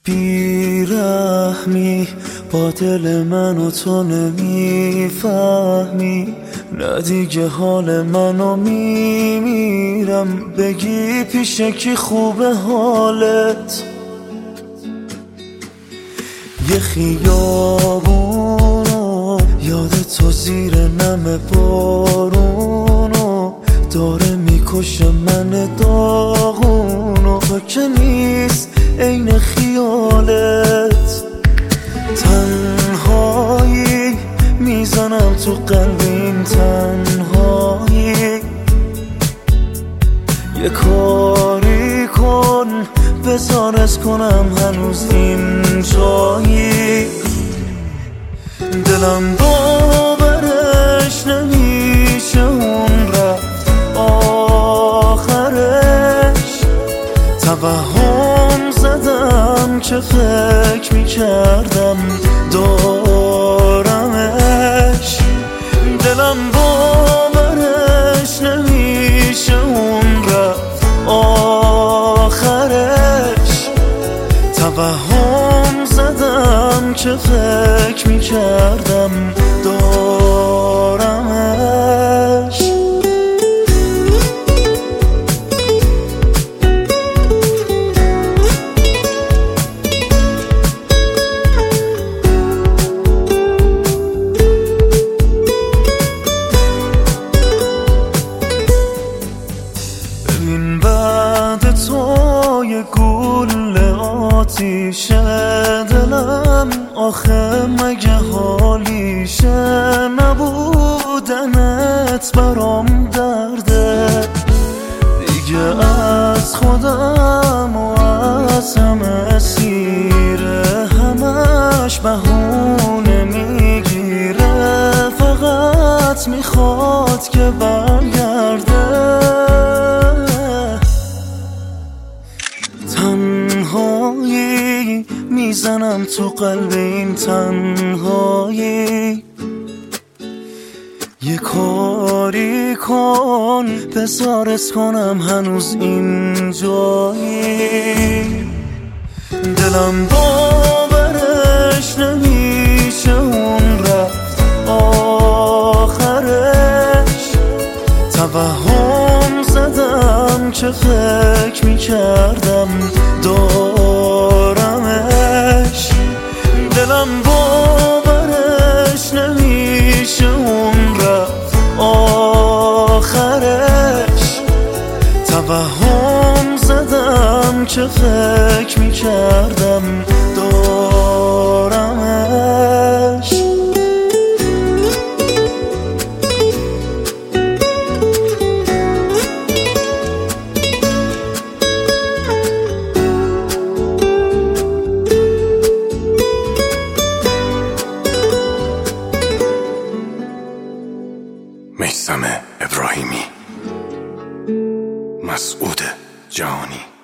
بیرحمی با دل من و تو نمیفهمی، نه دیگه حال منو میمیرم. بگی پیشه کی خوبه حالت، یه خیابونو یاد تو زیر نم بارونو داره میکشه من داغونو. تو که نیست عین خیالت، تنهایی میزنم تو قلب این تنهایی. یه کاری کن بذار از کنم هنوز این جایی. دلم باورش نمیشه اون رفت آخرش. توهم زدم که فکر میکردم دارمش. دلم باورش نمیشه اون رفت آخرش. توهم زدم که فکر میکردم دارمش. ببین بعد تو یه گوله آتیشه دلم، آخه مگه حالیشه نبودنت برام درده. دیگه از خودم و از همه سیره، همش بهونه میگیره، فقط میخواد که برگرده. تنهایی میزنم تو قلب این تنهایی. یه کاری کن بذار از کنم هنوز این جایی. دلم باورش نمیشه اون رفت آخرش. توهم زدم که فکر میکردم دارمش. دلم باورش نمیشه اون رفت آخرش. توهم زدم که فکر میکردم دارمش. میثم ابراهیمی، مسعود جهانی.